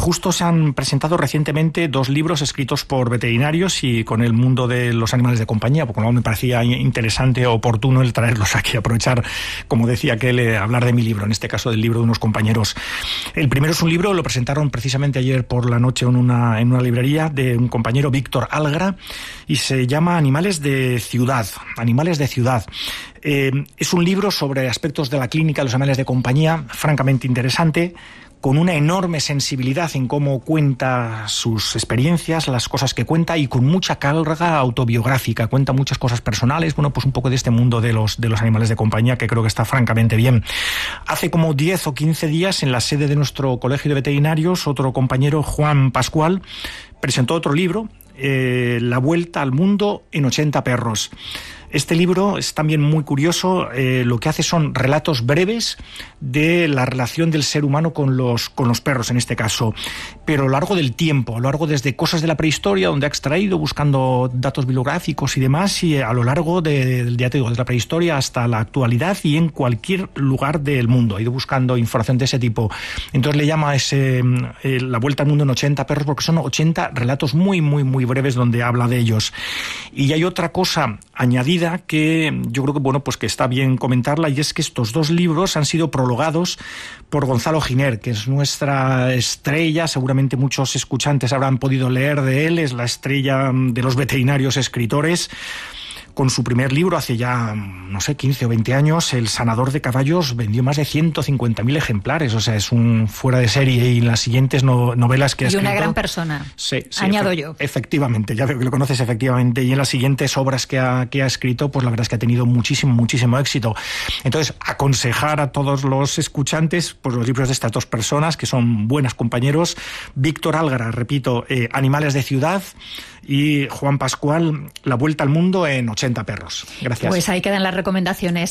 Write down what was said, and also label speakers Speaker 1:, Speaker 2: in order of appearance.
Speaker 1: justo se han presentado recientemente 2 libros escritos por veterinarios y con el mundo de los animales de compañía, porque no me parecía interesante o oportuno el traerlos aquí, aprovechar, como decía aquel, hablar de mi libro, en este caso del libro de unos compañeros. El primero es un libro, lo presentaron precisamente ayer por la noche en una librería, de un compañero, Víctor Algra, y se llama Animales de Ciudad. Animales de Ciudad. Es un libro sobre aspectos de la clínica de los animales de compañía, francamente interesante, con una enorme sensibilidad en cómo cuenta sus experiencias, las cosas que cuenta, y con mucha carga autobiográfica. Cuenta muchas cosas personales, bueno, pues un poco de este mundo de los animales de compañía, que creo que está francamente bien. Hace como 10 o 15 días, en la sede de nuestro colegio de veterinarios, otro compañero, Juan Pascual, presentó otro libro, La vuelta al mundo en 80 perros. Este libro es también muy curioso, lo que hace son relatos breves de la relación del ser humano con los perros, en este caso, pero a lo largo del tiempo, a lo largo desde cosas de la prehistoria, donde ha extraído, buscando datos bibliográficos y demás, y a lo largo desde la prehistoria hasta la actualidad y en cualquier lugar del mundo. Ha ido buscando información de ese tipo. Entonces le llama La vuelta al mundo en 80 perros, porque son 80 relatos muy, muy, muy breves donde habla de ellos. Y hay otra cosa añadida que yo creo que, bueno, pues que está bien comentarla, y es que estos 2 libros han sido prologados por Gonzalo Giner, que es nuestra estrella. Seguramente muchos escuchantes habrán podido leer de él. Es la estrella de los veterinarios escritores. Con su primer libro, hace ya, no sé, 15 o 20 años, El sanador de caballos, vendió más de 150.000 ejemplares. O sea, es un fuera de serie. Y las siguientes novelas que ha escrito...
Speaker 2: Y una gran persona,
Speaker 1: sí,
Speaker 2: añado yo.
Speaker 1: Efectivamente, ya veo que lo conoces, efectivamente. Y en las siguientes obras que ha escrito, pues la verdad es que ha tenido muchísimo éxito. Entonces, aconsejar a todos los escuchantes pues los libros de estas 2 personas, que son buenos compañeros. Víctor Algra, repito, Animales de Ciudad, y Juan Pascual, La vuelta al mundo en 80 perros. Gracias.
Speaker 2: Pues ahí quedan las recomendaciones.